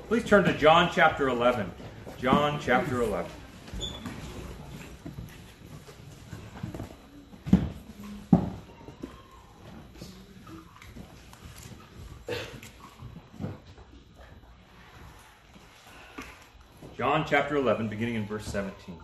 Please turn to John chapter 11. John chapter 11. John chapter 11, beginning in verse 17.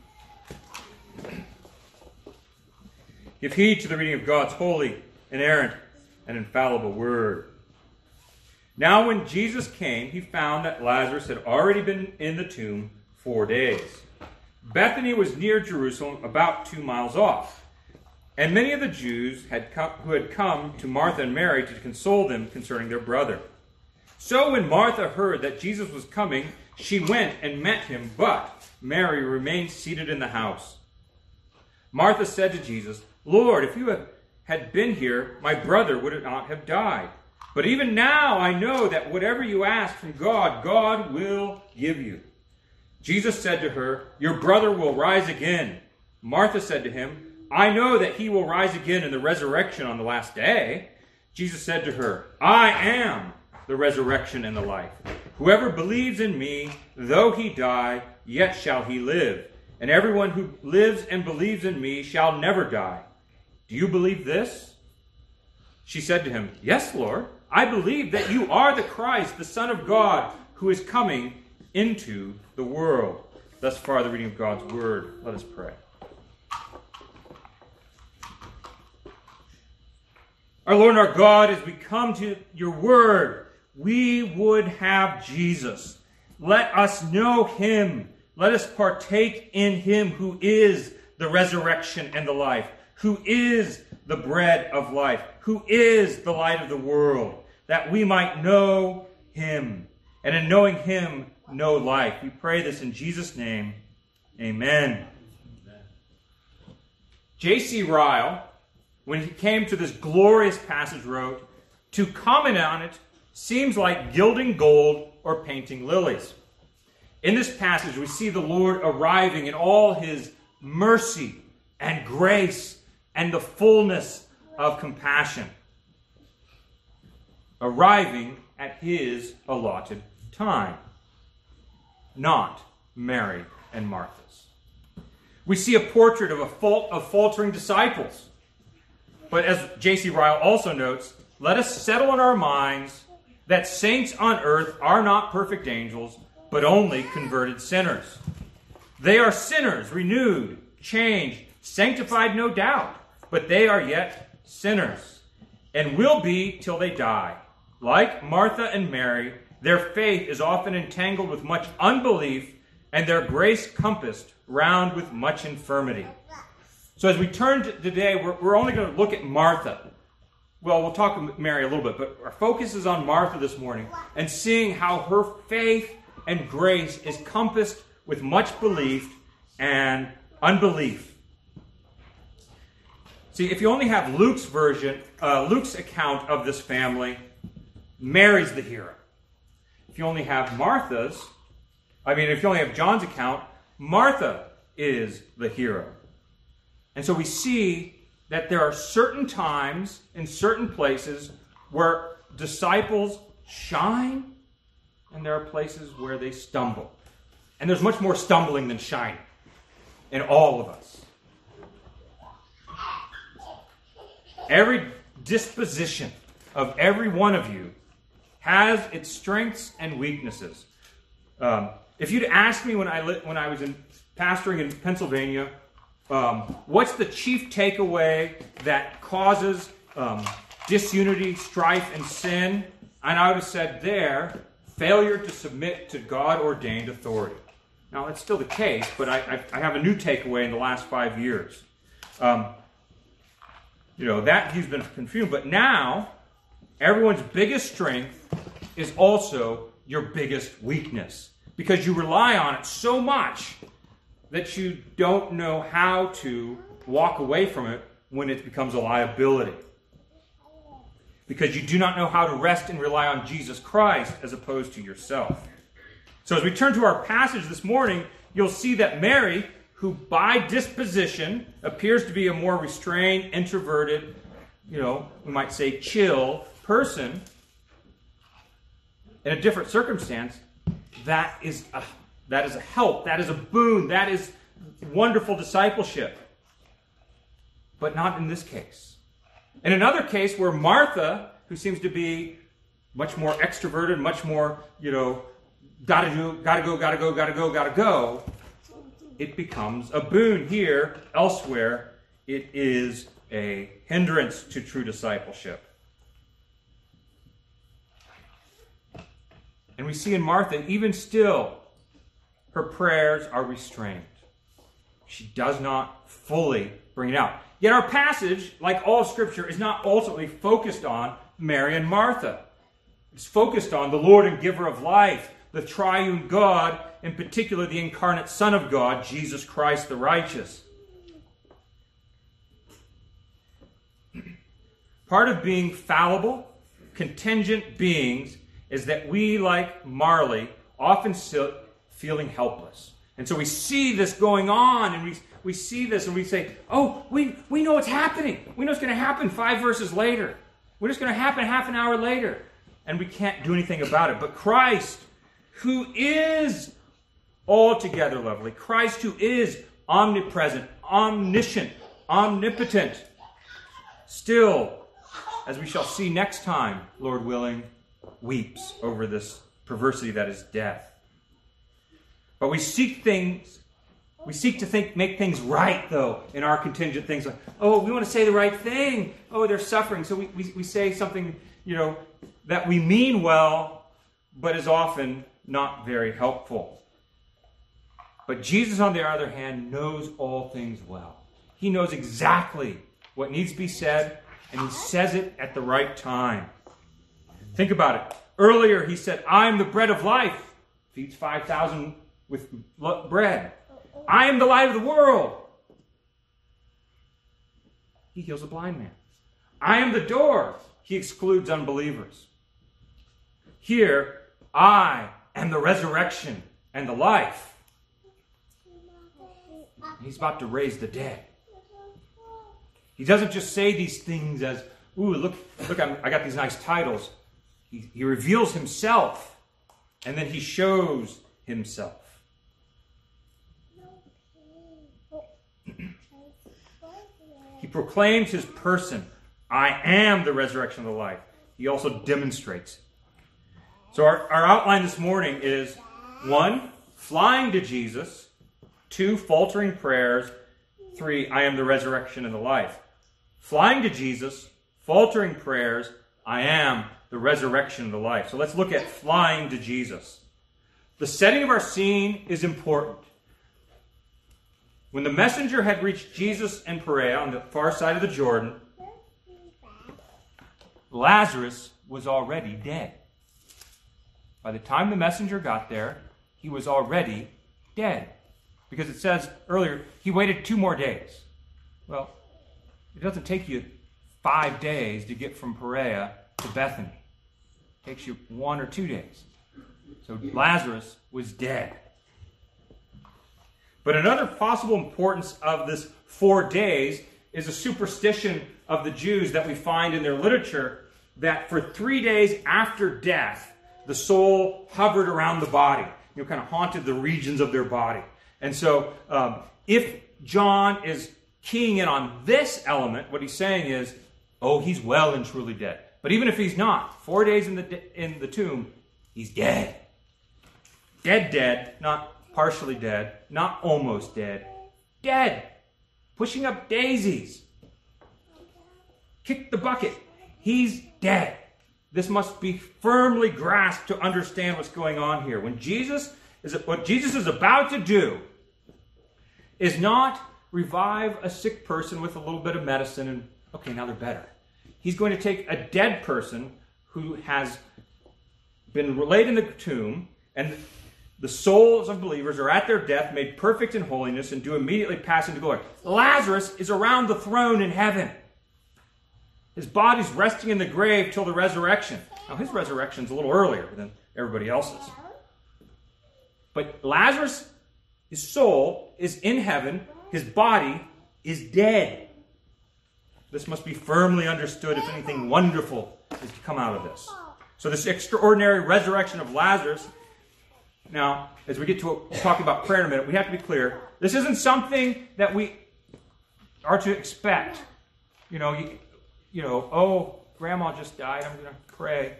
Give heed to the reading of God's holy, inerrant, and infallible word. Now when Jesus came, he found that Lazarus had already been in the tomb 4 days. Bethany was near Jerusalem, about 2 miles off. And many of the Jews who had come to Martha and Mary to console them concerning their brother. So when Martha heard that Jesus was coming, she went and met him, but Mary remained seated in the house. Martha said to Jesus, Lord, if you had been here, my brother would not have died. But even now I know that whatever you ask from God, God will give you. Jesus said to her, Your brother will rise again. Martha said to him, I know that he will rise again in the resurrection on the last day. Jesus said to her, I am the resurrection and the life. Whoever believes in me, though he die, yet shall he live. And everyone who lives and believes in me shall never die. Do you believe this? She said to him, Yes, Lord. I believe that you are the Christ, the Son of God, who is coming into the world. Thus far, the reading of God's word. Let us pray. Our Lord and our God, as we come to your word, we would have Jesus. Let us know him. Let us partake in him who is the resurrection and the life, who is the bread of life, who is the light of the world, that we might know him, and in knowing him, know life. We pray this in Jesus' name. Amen. J.C. Ryle, when he came to this glorious passage, wrote, To comment on it seems like gilding gold or painting lilies. In this passage, we see the Lord arriving in all his mercy and grace and the fullness of compassion, arriving at his allotted time, not Mary and Martha's. We see a portrait of faltering disciples. But as J.C. Ryle also notes, let us settle in our minds that saints on earth are not perfect angels, but only converted sinners. They are sinners, renewed, changed, sanctified, no doubt, but they are yet sinners, and will be till they die. Like Martha and Mary, their faith is often entangled with much unbelief, and their grace compassed round with much infirmity. So as we turn to today, we're only going to look at Martha. Well, we'll talk with Mary a little bit, but our focus is on Martha this morning and seeing how her faith and grace is compassed with much belief and unbelief. See, if you only have Luke's version, Luke's account of this family, Mary's the hero. If you only have if you only have John's account, Martha is the hero. And so we see that there are certain times in certain places where disciples shine, and there are places where they stumble. And there's much more stumbling than shining in all of us. Every disposition of every one of you has its strengths and weaknesses. If you'd asked me when I was pastoring in Pennsylvania, what's the chief takeaway that causes disunity, strife, and sin? And I would have said failure to submit to God-ordained authority. Now, that's still the case, but I have a new takeaway in the last 5 years. That view's been confused, but now everyone's biggest strength is also your biggest weakness, because you rely on it so much that you don't know how to walk away from it when it becomes a liability. Because you do not know how to rest and rely on Jesus Christ as opposed to yourself. So as we turn to our passage this morning, you'll see that Mary, who by disposition appears to be a more restrained, introverted, we might say chill person, in a different circumstance, that is a help, that is a boon, that is wonderful discipleship. But not in this case. In another case where Martha, who seems to be much more extroverted, much more, gotta go, it becomes a boon. Here, elsewhere, it is a hindrance to true discipleship. And we see in Martha, even still, her prayers are restrained. She does not fully bring it out. Yet our passage, like all of Scripture, is not ultimately focused on Mary and Martha. It's focused on the Lord and giver of life, the triune God, in particular the incarnate Son of God, Jesus Christ the righteous. Part of being fallible, contingent beings is that we, like Marley, often sit feeling helpless. And so we see this going on, and we see this, and we say, oh, we know what's happening. We know it's going to happen 5 verses later. We know it's going to happen half an hour later. And we can't do anything about it. But Christ, who is altogether lovely, Christ who is omnipresent, omniscient, omnipotent, still, as we shall see next time, Lord willing, weeps over this perversity that is death. But we seek to make things right, though, in our contingent things. Like, oh, we want to say the right thing. Oh, they're suffering. So we say something, that we mean well, but is often not very helpful. But Jesus, on the other hand, knows all things well. He knows exactly what needs to be said, and he says it at the right time. Think about it. Earlier he said, I am the bread of life. Feeds 5,000 with bread. I am the light of the world. He heals a blind man. I am the door. He excludes unbelievers. Here, I am the resurrection and the life. He's about to raise the dead. He doesn't just say these things as, ooh, look, I got these nice titles. He reveals himself, and then he shows himself. He proclaims his person. I am the resurrection of the life. He also demonstrates. So our outline this morning is 1, flying to Jesus. 2, faltering prayers. 3, I am the resurrection and the life. Flying to Jesus, faltering prayers, I am the resurrection and the life. So let's look at flying to Jesus. The setting of our scene is important. When the messenger had reached Jesus and Perea on the far side of the Jordan, Lazarus was already dead. By the time the messenger got there, he was already dead. Because it says earlier, he waited 2 more days. Well, it doesn't take you 5 days to get from Perea to Bethany. It takes you 1 or 2 days. So Lazarus was dead. But another possible importance of this 4 days is a superstition of the Jews that we find in their literature that for 3 days after death, the soul hovered around the body, kind of haunted the regions of their body. And so if John is keying in on this element, what he's saying is, oh, he's well and truly dead. But even if he's not, 4 days in the tomb, he's dead. Dead, not partially dead, not almost dead. Dead. Pushing up daisies. Kick the bucket. He's dead. This must be firmly grasped to understand what's going on here. What Jesus is about to do is not revive a sick person with a little bit of medicine and, okay, now they're better. He's going to take a dead person who has been laid in the tomb, and the souls of believers are at their death, made perfect in holiness, and do immediately pass into glory. Lazarus is around the throne in heaven. His body's resting in the grave till the resurrection. Now, his resurrection's a little earlier than everybody else's. But Lazarus, his soul, is in heaven. His body is dead. This must be firmly understood if anything wonderful is to come out of this. So this extraordinary resurrection of Lazarus Now, as we get to talking about prayer in a minute, we have to be clear. This isn't something that we are to expect. Oh, grandma just died, I'm going to pray.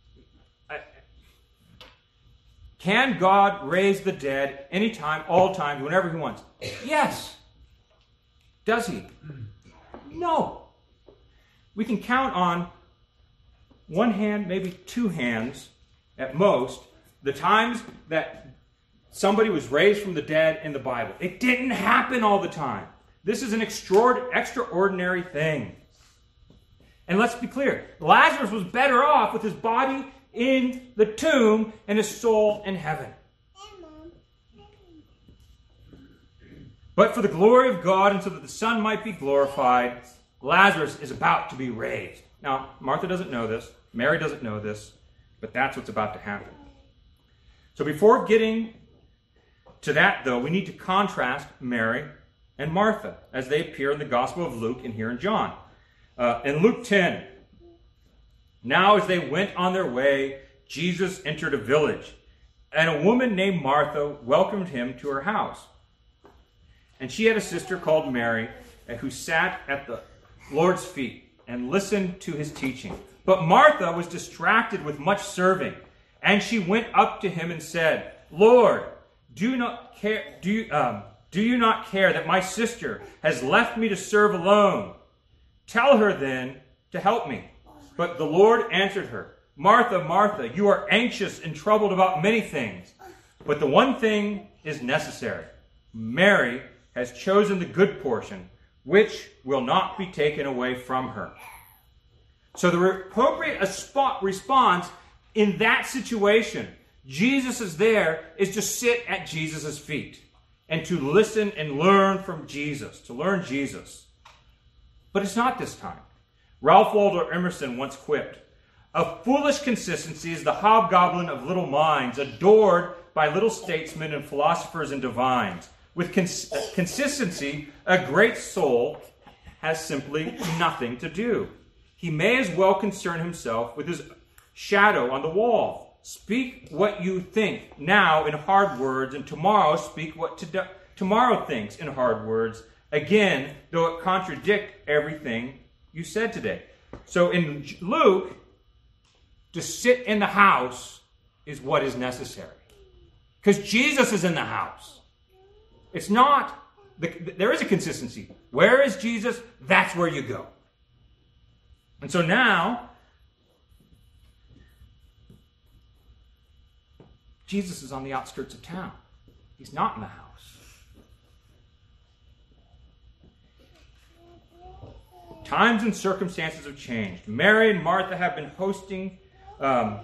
Can God raise the dead anytime, all times, whenever he wants? Yes. Does he? No. We can count on one hand, maybe two hands at most, the times that somebody was raised from the dead in the Bible. It didn't happen all the time. This is an extraordinary thing. And let's be clear, Lazarus was better off with his body in the tomb and his soul in heaven. But for the glory of God and so that the Son might be glorified, Lazarus is about to be raised. Now, Martha doesn't know this. Mary doesn't know this. But that's what's about to happen. So before getting to that, though, we need to contrast Mary and Martha as they appear in the Gospel of Luke and here in John. In Luke 10, now as they went on their way, Jesus entered a village, and a woman named Martha welcomed him to her house. And she had a sister called Mary, who sat at the Lord's feet and listened to his teaching. But Martha was distracted with much serving, and she went up to him and said, Lord, do you not care that my sister has left me to serve alone? Tell her then to help me. But the Lord answered her, Martha, Martha, you are anxious and troubled about many things, but the one thing is necessary. Mary has chosen the good portion, which will not be taken away from her. So the appropriate response in that situation, Jesus is there, is to sit at Jesus' feet and to listen and learn from Jesus, to learn Jesus. But it's not this time. Ralph Waldo Emerson once quipped, a foolish consistency is the hobgoblin of little minds, adored by little statesmen and philosophers and divines. With consistency, a great soul has simply nothing to do. He may as well concern himself with his shadow on the wall. Speak what you think now in hard words, and tomorrow speak what tomorrow thinks in hard words. Again, though it contradict everything you said today. So in Luke, to sit in the house is what is necessary. Because Jesus is in the house. It's not, there is a consistency. Where is Jesus? That's where you go. And so now, Jesus is on the outskirts of town. He's not in the house. Times and circumstances have changed. Mary and Martha have been hosting a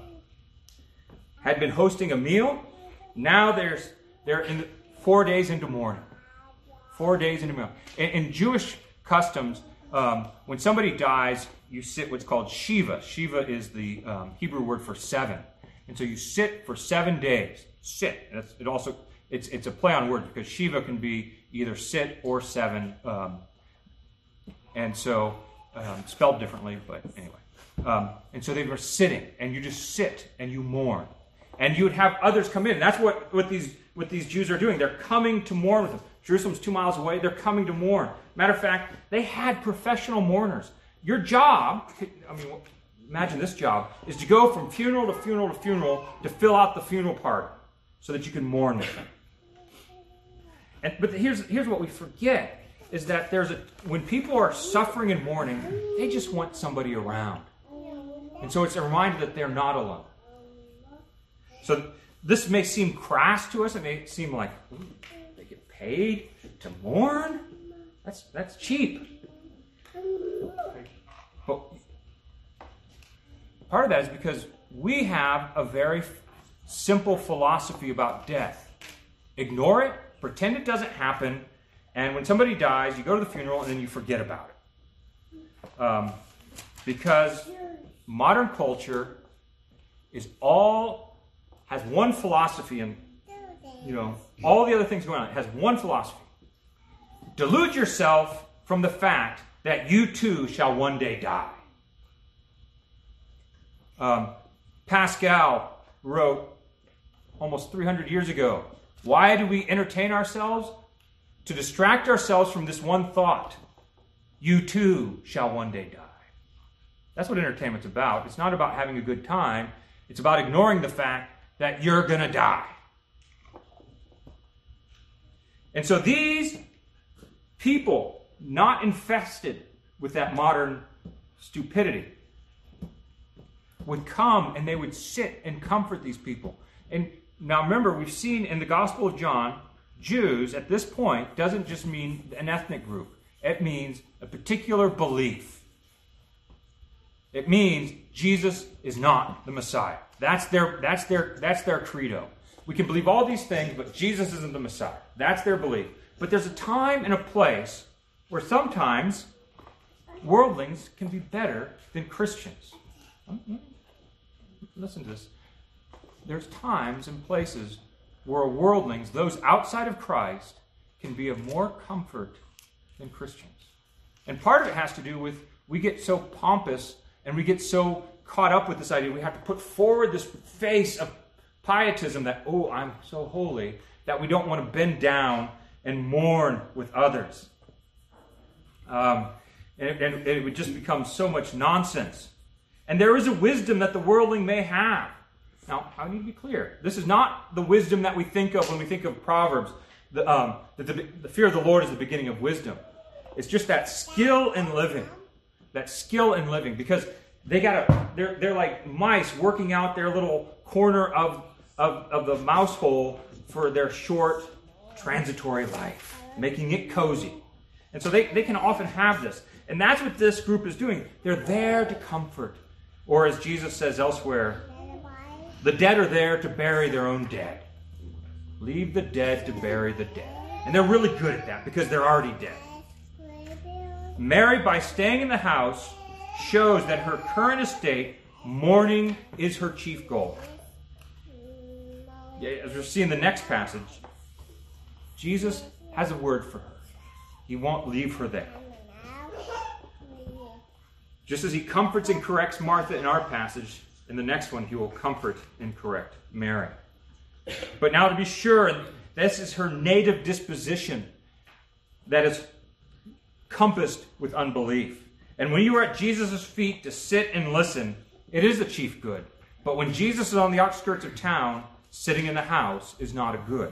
meal. Now they're in 4 days into mourning. 4 days into mourning. In Jewish customs, when somebody dies, you sit what's called Shiva. Shiva is the Hebrew word for 7. And so you sit for 7 days. Sit. It's a play on words because Shiva can be either sit or 7. And so, spelled differently, but anyway. And so they were sitting, and you just sit and you mourn. And you would have others come in. That's what these Jews are doing. They're coming to mourn with them. Jerusalem's 2 miles away. They're coming to mourn. Matter of fact, they had professional mourners. Your job, imagine this job, is to go from funeral to funeral to funeral to fill out the funeral party so that you can mourn with them. But here's what we forget, is that when people are suffering and mourning, they just want somebody around. And so it's a reminder that they're not alone. So this may seem crass to us. It may seem like, they get paid to mourn? That's cheap. But part of that is because we have a very simple philosophy about death. Ignore it, pretend it doesn't happen, and when somebody dies, you go to the funeral and then you forget about it. Because modern culture has one philosophy, and all the other things going on. It has one philosophy. Delude yourself from the fact that you too shall one day die. Pascal wrote almost 300 years ago. Why do we entertain ourselves? To distract ourselves from this one thought. You too shall one day die. That's what entertainment's about. It's not about having a good time. It's about ignoring the fact that you're going to die. And so these people, not infested with that modern stupidity, would come and they would sit and comfort these people. And now remember, we've seen in the Gospel of John, Jews at this point doesn't just mean an ethnic group. It means a particular belief. It means Jesus is not the Messiah. That's their credo. We can believe all these things, but Jesus isn't the Messiah. That's their belief. But there's a time and a place where sometimes worldlings can be better than Christians. Listen to this. There's times and places where worldlings, those outside of Christ, can be of more comfort than Christians. And part of it has to do with we get so pompous and we get so caught up with this idea. We have to put forward this face of pietism that, oh, I'm so holy, that we don't want to bend down and mourn with others. And it would just become so much nonsense. And there is a wisdom that the worldling may have. Now, I need to be clear. This is not the wisdom that we think of when we think of Proverbs. The fear of the Lord is the beginning of wisdom. It's just that skill in living. That skill in living. Because they're like mice working out their little corner of the mouse hole for their short, transitory life. Making it cozy. And so they can often have this. And that's what this group is doing. They're there to comfort. Or as Jesus says elsewhere, the dead are there to bury their own dead. Leave the dead to bury the dead. And they're really good at that because they're already dead. Mary, by staying in the house, shows that her current estate, mourning, is her chief goal. As we'll see in the next passage, Jesus has a word for her. He won't leave her there. Just as he comforts and corrects Martha in our passage, in the next one he will comfort and correct Mary. But now to be sure, this is her native disposition that is compassed with unbelief. And when you are at Jesus' feet to sit and listen, it is the chief good. But when Jesus is on the outskirts of town, sitting in the house is not a good.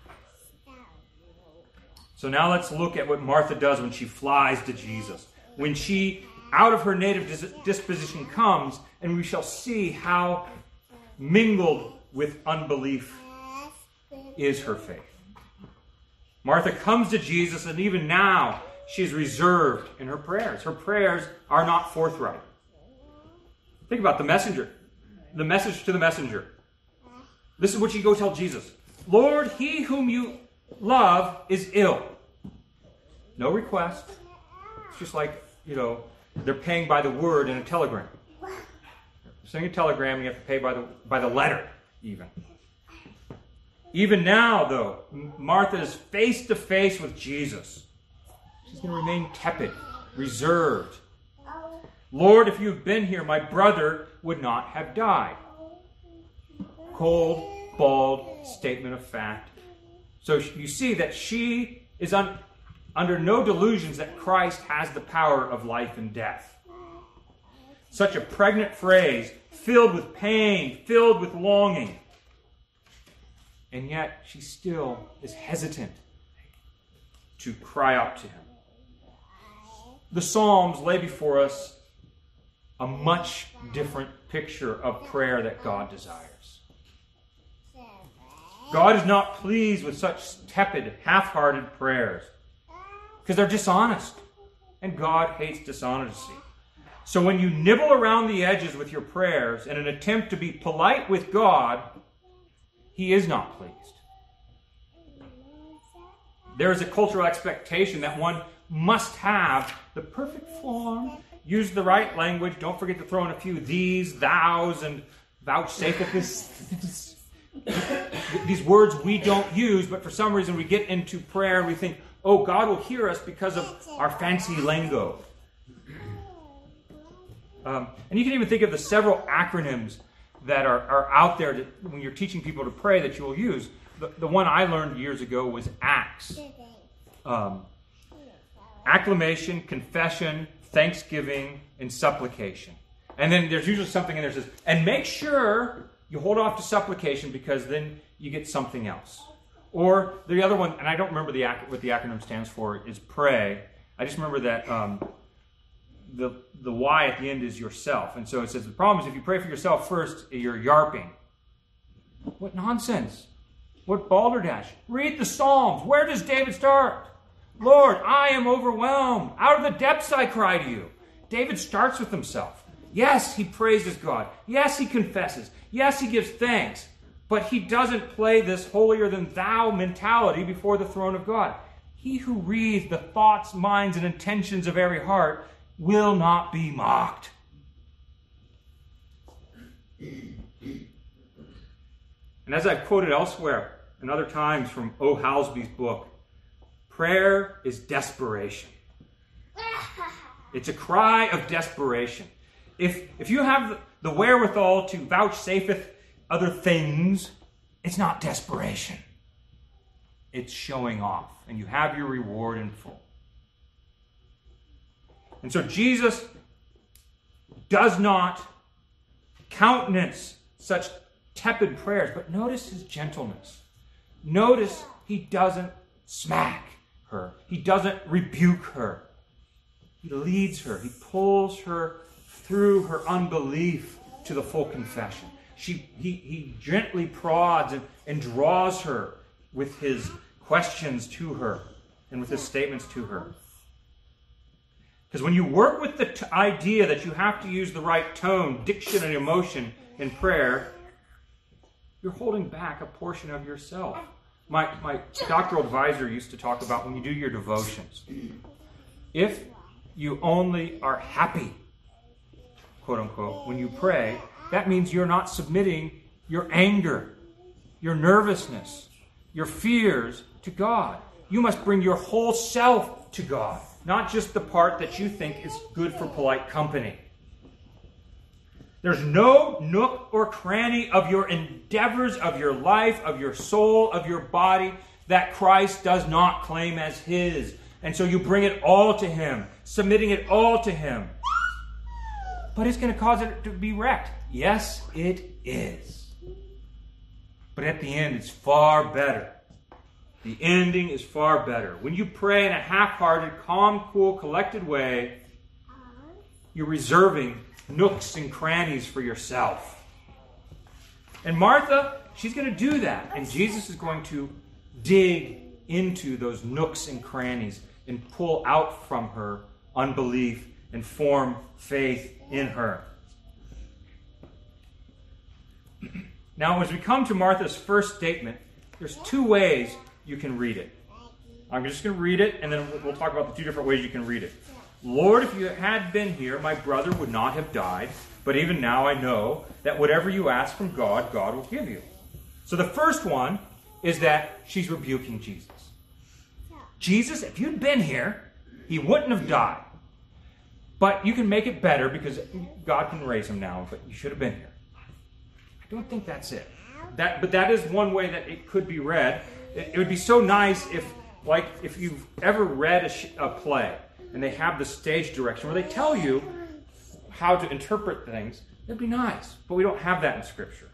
So now let's look at what Martha does when she flies to Jesus. When she, out of her native disposition, comes, and we shall see how mingled with unbelief is her faith. Martha comes to Jesus, and even now she is reserved in her prayers. Her prayers are not forthright. Think about the messenger. The message to the messenger. This is what she goes tell Jesus. Lord, he whom you love is ill. No request. It's just like, they're paying by the word in a telegram. Sending a telegram, you have to pay by the letter, even. Even now, though, Martha is face to face with Jesus. She's going to remain tepid, reserved. Lord, if you had been here, my brother would not have died. Cold, bald statement of fact. So you see that she is under no delusions that Christ has the power of life and death. Such a pregnant phrase, filled with pain, filled with longing. And yet she still is hesitant to cry out to him. The Psalms lay before us a much different picture of prayer that God desires. God is not pleased with such tepid, half-hearted prayers because they're dishonest, and God hates dishonesty. So when you nibble around the edges with your prayers in an attempt to be polite with God, he is not pleased. There is a cultural expectation that one must have the perfect form, use the right language, don't forget to throw in a few these, thous, and vouchsafest. These words we don't use, but for some reason we get into prayer and we think, oh, God will hear us because of our fancy lingo. And you can even think of the several acronyms that are out there that when you're teaching people to pray that you will use. The one I learned years ago was ACTS. Acclamation, confession, thanksgiving, and supplication. And then there's usually something in there that says, and make sure you hold off to supplication because then you get something else. Or the other one, and I don't remember what the acronym stands for, is pray. I just remember that the Y at the end is yourself. And so it says the problem is if you pray for yourself first, you're yarping. What nonsense. What balderdash. Read the Psalms. Where does David start? Lord, I am overwhelmed. Out of the depths I cry to you. David starts with himself. Yes, he praises God. Yes, he confesses. Yes, he gives thanks. But he doesn't play this holier-than-thou mentality before the throne of God. He who reads the thoughts, minds, and intentions of every heart will not be mocked. And as I've quoted elsewhere and other times from O. Halsby's book, prayer is desperation. It's a cry of desperation. If you have the wherewithal to vouchsafeth other things, it's not desperation. It's showing off, and you have your reward in full. And so Jesus does not countenance such tepid prayers, but notice his gentleness. Notice he doesn't smack her. He doesn't rebuke her. He leads her. He pulls her through her unbelief to the full confession. He gently prods and draws her with his questions to her and with his statements to her. Because when you work with the idea that you have to use the right tone, diction, and emotion in prayer, you're holding back a portion of yourself. My doctoral advisor used to talk about when you do your devotions. If you only are happy, quote unquote, when you pray, that means you're not submitting your anger, your nervousness, your fears to God. You must bring your whole self to God, not just the part that you think is good for polite company. There's no nook or cranny of your endeavors, of your life, of your soul, of your body, that Christ does not claim as his. And so you bring it all to him, submitting it all to him. But it's going to cause it to be wrecked. Yes, it is. But at the end, it's far better. The ending is far better. When you pray in a half-hearted, calm, cool, collected way, you're reserving nooks and crannies for yourself. And Martha, she's going to do that. And Jesus is going to dig into those nooks and crannies and pull out from her unbelief and form faith in her. Now, as we come to Martha's first statement, there's two ways you can read it. I'm just going to read it, and then we'll talk about the two different ways you can read it. Lord, if you had been here, my brother would not have died, but even now I know that whatever you ask from God, God will give you. So the first one is that she's rebuking Jesus. Jesus, if you'd been here, he wouldn't have died. But you can make it better because God can raise him now, but you should have been here. I don't think that's it. But that is one way that it could be read. It would be so nice if you've ever read a play and they have the stage direction where they tell you how to interpret things. That'd be nice, but we don't have that in Scripture.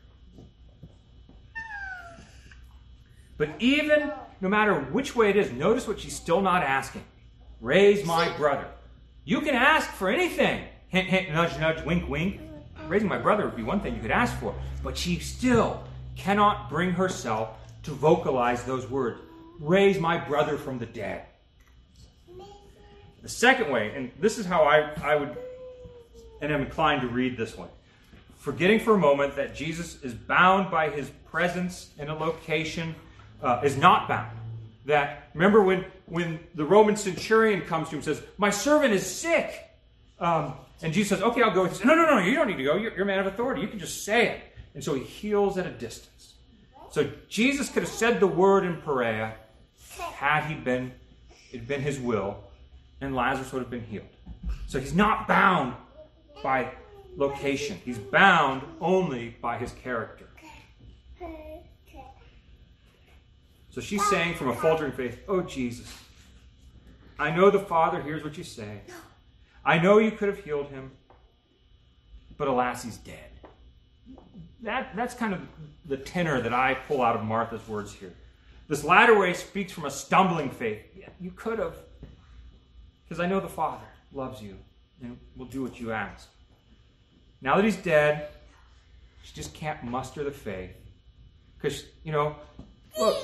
But even no matter which way it is, notice what she's still not asking. Raise my brother. You can ask for anything. Hint, hint, nudge, nudge, wink, wink. Raising my brother would be one thing you could ask for. But she still cannot bring herself to vocalize those words. Raise my brother from the dead. The second way, and this is how I would, and I'm inclined to read this one. Forgetting for a moment that Jesus is bound by his presence in a location, is not bound. That, remember when the Roman centurion comes to him and says, my servant is sick. And Jesus says, okay, I'll go. He says, no, you don't need to go. You're a man of authority. You can just say it. And so he heals at a distance. So Jesus could have said the word in Perea had it been his will, and Lazarus would have been healed. So he's not bound by location. He's bound only by his character. So she's saying from a faltering faith, oh, Jesus, I know the Father hears what you say. I know you could have healed him, but alas, he's dead. That's kind of the tenor that I pull out of Martha's words here. This latter way speaks from a stumbling faith. Yeah, you could have, because I know the Father loves you and will do what you ask. Now that he's dead, she just can't muster the faith. Because, look,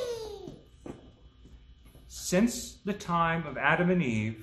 since the time of Adam and Eve,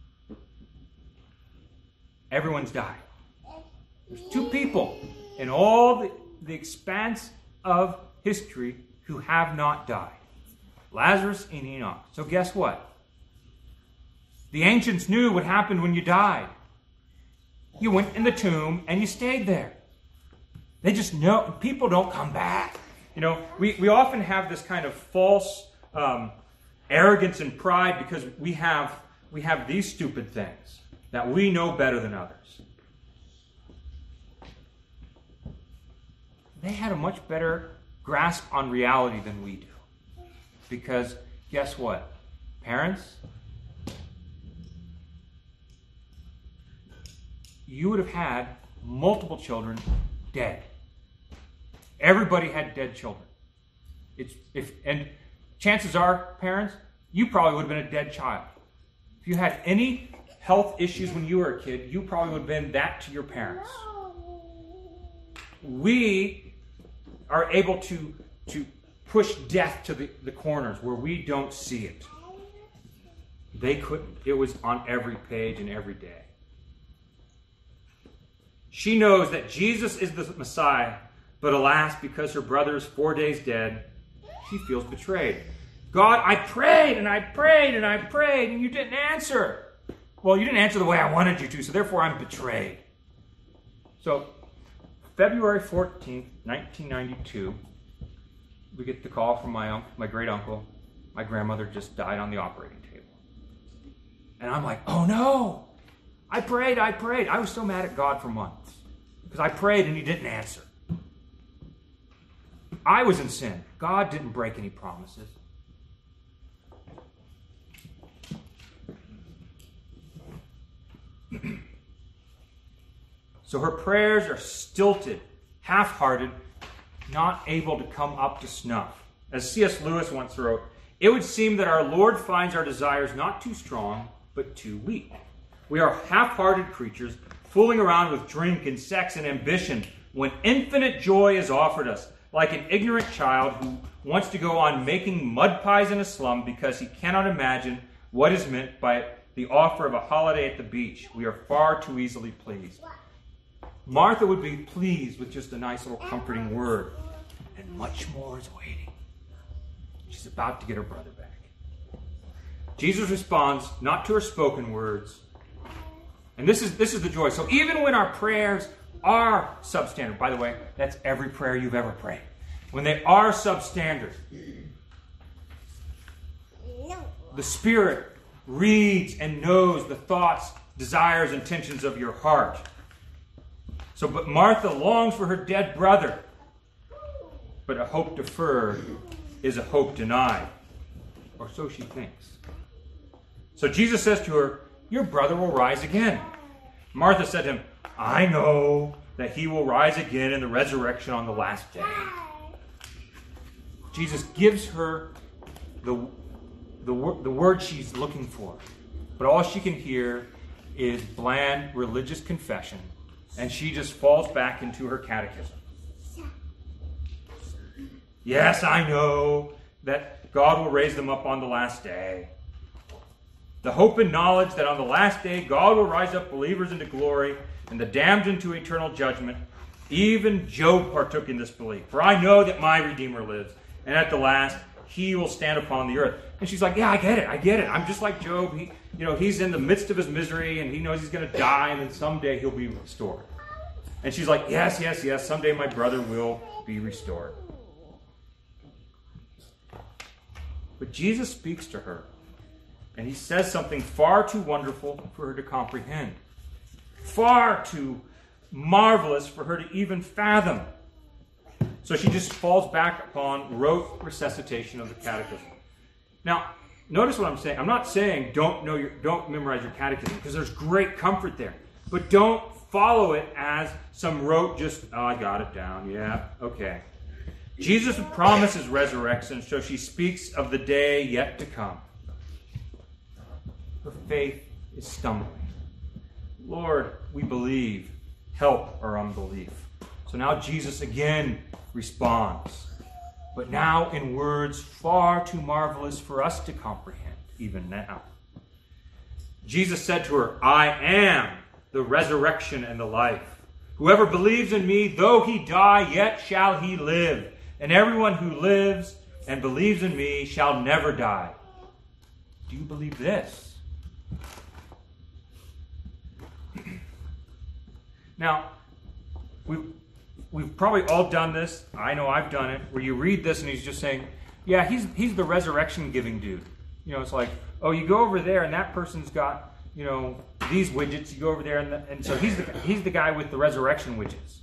everyone's died. There's two people in all the expanse of history who have not died. Lazarus and Enoch. So guess what? The ancients knew what happened when you died. You went in the tomb and you stayed there. They just know. People don't come back. We often have this kind of false arrogance and pride because we have these stupid things that we know better than others. They had a much better grasp on reality than we do. Because guess what? Parents, you would have had multiple children dead. Everybody had dead children. And chances are, parents, you probably would have been a dead child. If you had any health issues when you were a kid, you probably would have been that to your parents. We are able to push death to the corners where we don't see it. They couldn't. It was on every page and every day. She knows that Jesus is the Messiah, but alas, because her brother is 4 days dead, she feels betrayed. God, I prayed and I prayed and I prayed and you didn't answer. Well, you didn't answer the way I wanted you to, so therefore I'm betrayed. So, February 14th, 1992, we get the call from my great uncle. My grandmother just died on the operating table. And I'm like, oh no! I prayed. I was so mad at God for months. Because I prayed and he didn't answer. I was in sin. God didn't break any promises. So her prayers are stilted, half-hearted, not able to come up to snuff. As C.S. Lewis once wrote, it would seem that our Lord finds our desires not too strong, but too weak. We are half-hearted creatures, fooling around with drink and sex and ambition, when infinite joy is offered us, like an ignorant child who wants to go on making mud pies in a slum because he cannot imagine what is meant by the offer of a holiday at the beach. We are far too easily pleased. Martha would be pleased with just a nice little comforting word, and much more is waiting. She's about to get her brother back. Jesus responds not to her spoken words, and this is the joy. So even when our prayers are substandard, by the way, that's every prayer you've ever prayed. When they are substandard, the Spirit reads and knows the thoughts, desires, intentions of your heart. But Martha longs for her dead brother. But a hope deferred is a hope denied. Or so she thinks. So Jesus says to her, your brother will rise again. Martha said to him, I know that he will rise again in the resurrection on the last day. Jesus gives her the word she's looking for. But all she can hear is bland religious confession. And she just falls back into her catechism. Yes, I know that God will raise them up on the last day. The hope and knowledge that on the last day God will rise up believers into glory and the damned into eternal judgment. Even Job partook in this belief. For I know that my Redeemer lives, and at the last he will stand upon the earth. And she's like, yeah, I get it. I'm just like Job. He's in the midst of his misery, and he knows he's going to die, and then someday he'll be restored. And she's like, yes, someday my brother will be restored. But Jesus speaks to her, and he says something far too wonderful for her to comprehend. Far too marvelous for her to even fathom. So she just falls back upon rote resuscitation of the catechism. Now, notice what I'm saying. I'm not saying don't memorize your catechism, because there's great comfort there. But don't follow it as some rote, just, oh, I got it down. Yeah, okay. Jesus promises resurrection, so she speaks of the day yet to come. Her faith is stumbling. Lord, we believe. Help our unbelief. So now Jesus again responds, but now in words far too marvelous for us to comprehend, even now. Jesus said to her, I am the resurrection and the life. Whoever believes in me, though he die, yet shall he live. And everyone who lives and believes in me shall never die. Do you believe this? Now, we've probably all done this. I know I've done it, where you read this and he's just saying, yeah, he's the resurrection giving dude. You know, it's like, oh, you go over there and that person's got, you know, these widgets. You go over there and so he's the guy with the resurrection widgets.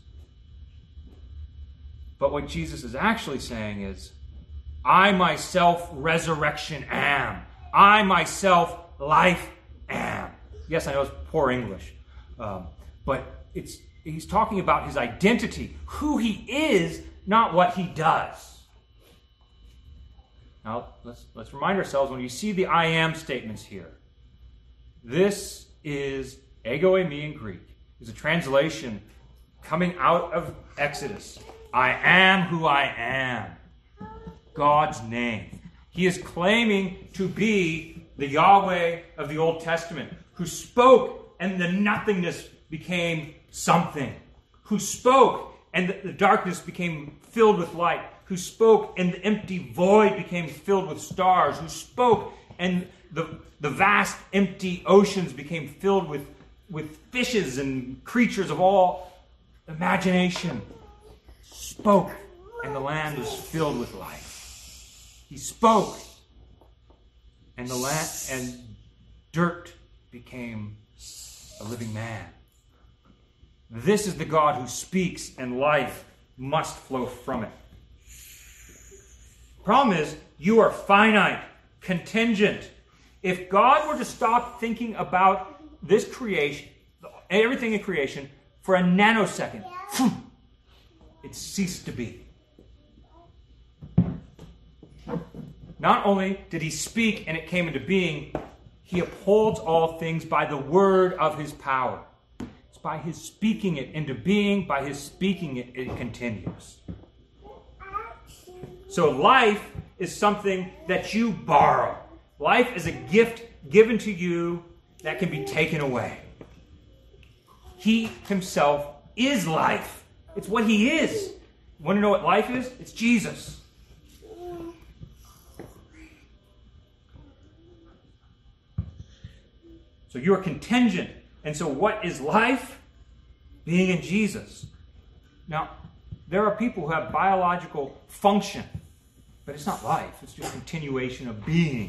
But what Jesus is actually saying is, I myself resurrection am. I myself life am. Yes, I know it's poor English, but he's talking about his identity, who he is, not what he does. Now, let's remind ourselves, when you see the I am statements here, this is ego eimi in Greek. It's a translation coming out of Exodus. I am who I am. God's name. He is claiming to be the Yahweh of the Old Testament, who spoke and the nothingness became something, who spoke and the darkness became filled with light, who spoke and the empty void became filled with stars, who spoke and the vast empty oceans became filled with fishes and creatures of all imagination, spoke and the land was filled with life. He spoke and the land and dirt became a living man. This is the God who speaks, and life must flow from it. Problem is, you are finite, contingent. If God were to stop thinking about this creation, everything in creation, for a nanosecond, it ceased to be. Not only did he speak and it came into being, he upholds all things by the word of his power. It's by his speaking it into being, by his speaking it, it continues. So life is something that you borrow. Life is a gift given to you that can be taken away. He himself is life. It's what he is. You want to know what life is? It's Jesus. So you are contingent. And so what is life? Being in Jesus. Now, there are people who have biological function, but it's not life. It's just continuation of being.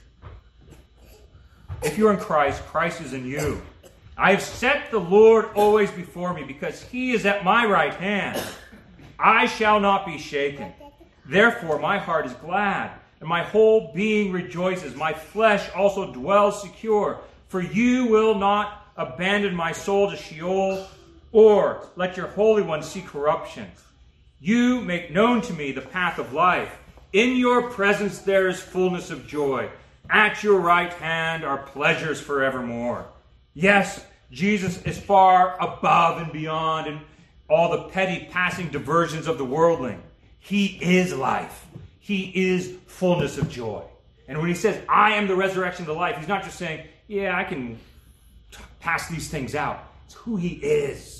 If you're in Christ, Christ is in you. I have set the Lord always before me, because he is at my right hand. I shall not be shaken. Therefore my heart is glad, and my whole being rejoices. My flesh also dwells secure. For you will not abandon my soul to Sheol, or let your Holy One see corruption. You make known to me the path of life. In your presence there is fullness of joy. At your right hand are pleasures forevermore. Yes, Jesus is far above and beyond and all the petty passing diversions of the worldling. He is life. He is fullness of joy. And when he says, I am the resurrection of the life, he's not just saying, yeah, I can pass these things out. It's who he is.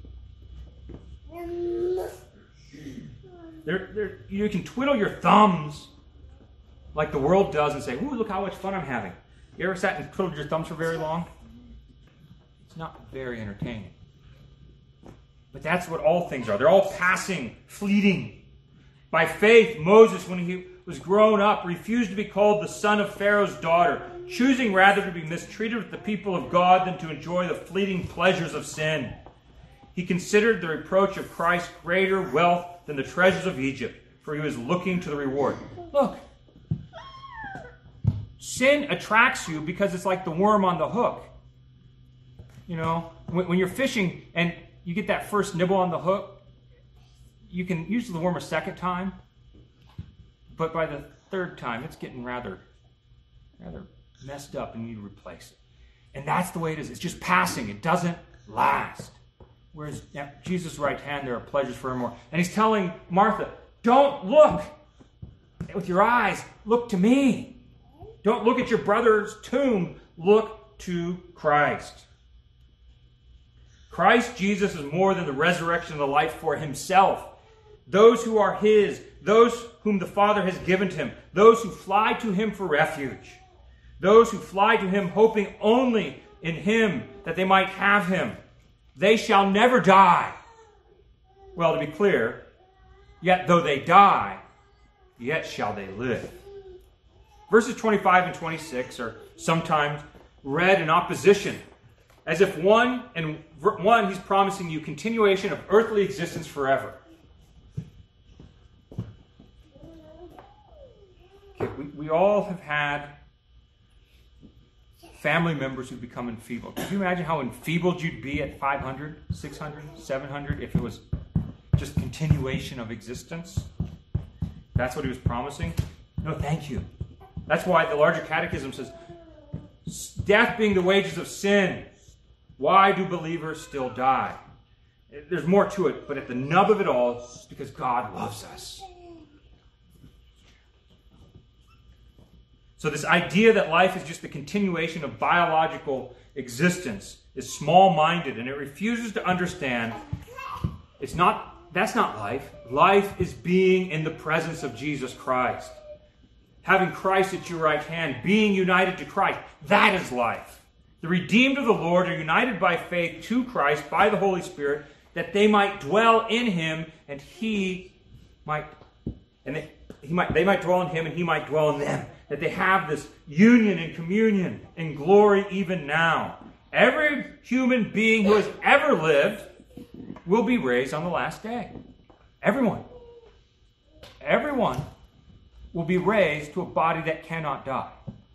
You can twiddle your thumbs like the world does and say, ooh, look how much fun I'm having. You ever sat and twiddled your thumbs for very long? It's not very entertaining. But that's what all things are. They're all passing, fleeting. By faith, Moses, when he was grown up, refused to be called the son of Pharaoh's daughter, choosing rather to be mistreated with the people of God than to enjoy the fleeting pleasures of sin. He considered the reproach of Christ greater wealth than the treasures of Egypt, for he was looking to the reward. Look, sin attracts you because it's like the worm on the hook. You know, when you're fishing and you get that first nibble on the hook, you can use the worm a second time, but by the third time, it's getting rather messed up and you need to replace it. And that's the way it is. It's just passing. It doesn't last. Whereas at Jesus' right hand, there are pleasures forevermore. And he's telling Martha, don't look with your eyes. Look to me. Don't look at your brother's tomb. Look to Christ. Christ Jesus is more than the resurrection of the life for himself. Those who are his, those whom the Father has given to him, those who fly to him for refuge, those who fly to him hoping only in him that they might have him, they shall never die. Well, to be clear, yet though they die, yet shall they live. Verses 25 and 26 are sometimes read in opposition, as if one he's promising you continuation of earthly existence forever. Okay, we all have had family members who become enfeebled. Can you imagine how enfeebled you'd be at 500, 600, 700 if it was just continuation of existence? That's what he was promising? No, thank you. That's why the larger catechism says, death being the wages of sin, why do believers still die? There's more to it, but at the nub of it all, it's because God loves us. So this idea that life is just the continuation of biological existence is small-minded, and it refuses to understand that's not life. Life is being in the presence of Jesus Christ. Having Christ at your right hand, being united to Christ, that is life. The redeemed of the Lord are united by faith to Christ by the Holy Spirit, that they might dwell in him, and they might dwell in him, and he might dwell in them. That they have this union and communion in glory even now. Every human being who has ever lived will be raised on the last day. Everyone. Everyone will be raised to a body that cannot die.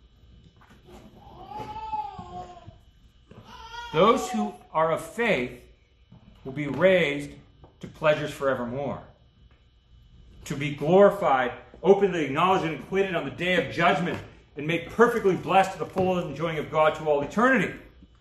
Those who are of faith will be raised to pleasures forevermore. To be glorified, openly acknowledged and acquitted on the day of judgment, and made perfectly blessed to the full enjoying of God to all eternity.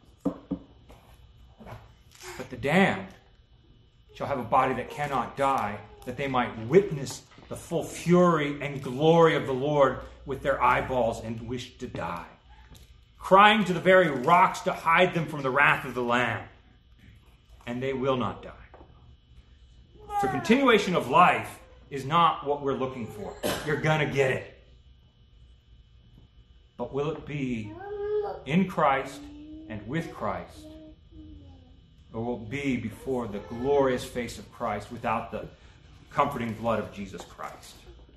But the damned shall have a body that cannot die, that they might witness the full fury and glory of the Lord with their eyeballs and wish to die, crying to the very rocks to hide them from the wrath of the Lamb. And they will not die. So continuation of life is not what we're looking for. You're going to get it. But will it be in Christ and with Christ? Or will it be before the glorious face of Christ without the comforting blood of Jesus Christ?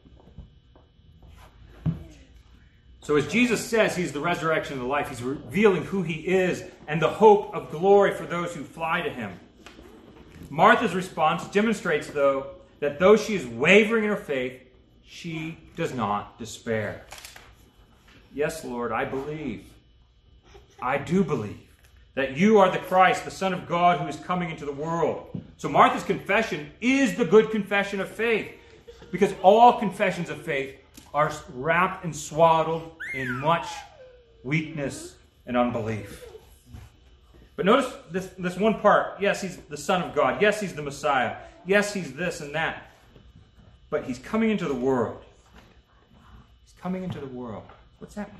So as Jesus says he's the resurrection and the life, he's revealing who he is and the hope of glory for those who fly to him. Martha's response demonstrates, though, that though she is wavering in her faith, she does not despair. Yes, Lord, I believe. I do believe that you are the Christ, the Son of God, who is coming into the world. So Martha's confession is the good confession of faith, because all confessions of faith are wrapped and swaddled in much weakness and unbelief. But notice this one part. Yes, he's the Son of God. Yes, he's the Messiah. Yes, he's this and that. But he's coming into the world. He's coming into the world. What's that mean?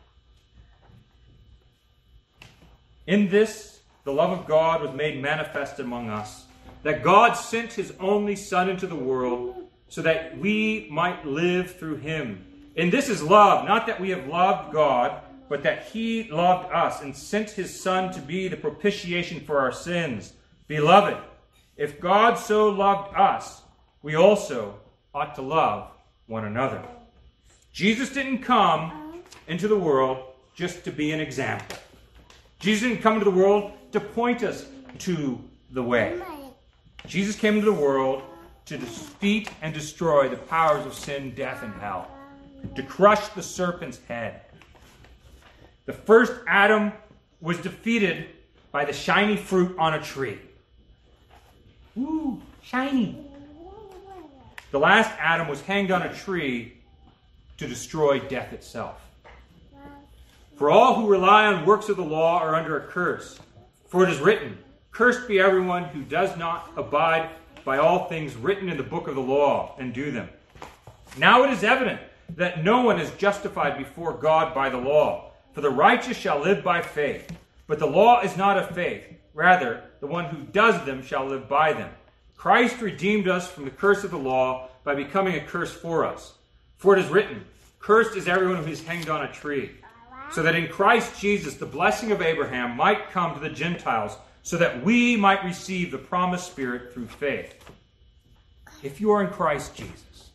In this, the love of God was made manifest among us, that God sent his only Son into the world so that we might live through him. And this is love, not that we have loved God, but that he loved us and sent his Son to be the propitiation for our sins. Beloved, if God so loved us, we also ought to love one another. Jesus didn't come into the world just to be an example. Jesus didn't come into the world to point us to the way. Jesus came into the world to defeat and destroy the powers of sin, death, and hell. To crush the serpent's head. The first Adam was defeated by the shiny fruit on a tree. Ooh, shiny. The last Adam was hanged on a tree to destroy death itself. For all who rely on works of the law are under a curse. For it is written, "Cursed be everyone who does not abide by all things written in the book of the law and do them." Now it is evident that no one is justified before God by the law. For the righteous shall live by faith. But the law is not of faith. Rather, the one who does them shall live by them. Christ redeemed us from the curse of the law by becoming a curse for us. For it is written, "Cursed is everyone who is hanged on a tree." So that in Christ Jesus the blessing of Abraham might come to the Gentiles, so that we might receive the promised Spirit through faith. If you are in Christ Jesus,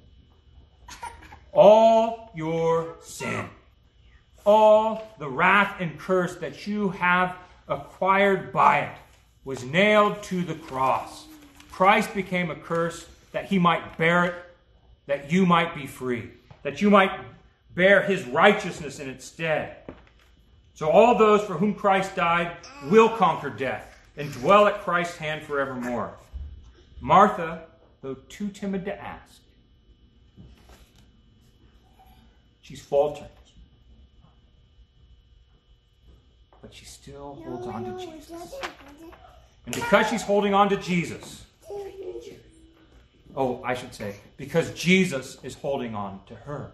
all your sin, all the wrath and curse that you have acquired by it, was nailed to the cross. Christ became a curse that he might bear it, that you might be free, that you might bear his righteousness in its stead. So all those for whom Christ died will conquer death and dwell at Christ's hand forevermore. Martha, though too timid to ask, she's faltered. But she still holds on to Jesus. And because she's holding on to Jesus, because Jesus is holding on to her.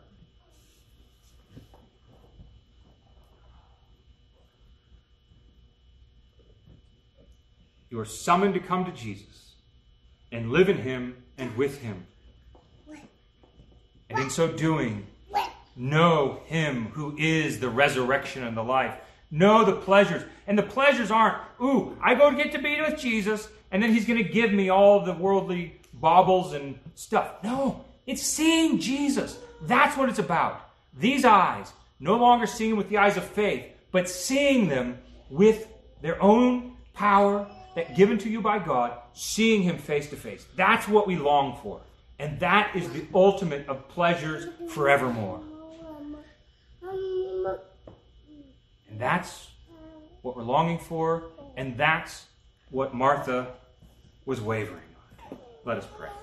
You are summoned to come to Jesus and live in him and with him. And in so doing, know him who is the resurrection and the life. Know the pleasures. And the pleasures aren't, I go to get to be with Jesus, and then he's going to give me all the worldly baubles and stuff. No, it's seeing Jesus. That's what it's about. These eyes, no longer seeing with the eyes of faith, but seeing them with their own power that given to you by God, seeing him face to face. That's what we long for. And that is the ultimate of pleasures forevermore. And that's what we're longing for, and that's what Martha was wavering on. Let us pray.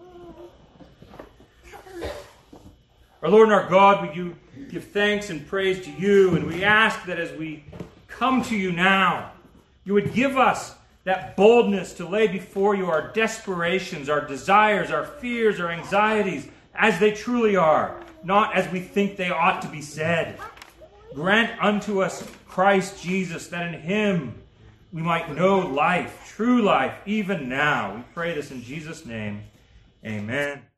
Our Lord and our God, we do give thanks and praise to you, and we ask that as we come to you now, you would give us that boldness to lay before you our desperations, our desires, our fears, our anxieties, as they truly are, not as we think they ought to be said. Grant unto us Christ Jesus, that in him we might know life, true life, even now. We pray this in Jesus' name. Amen.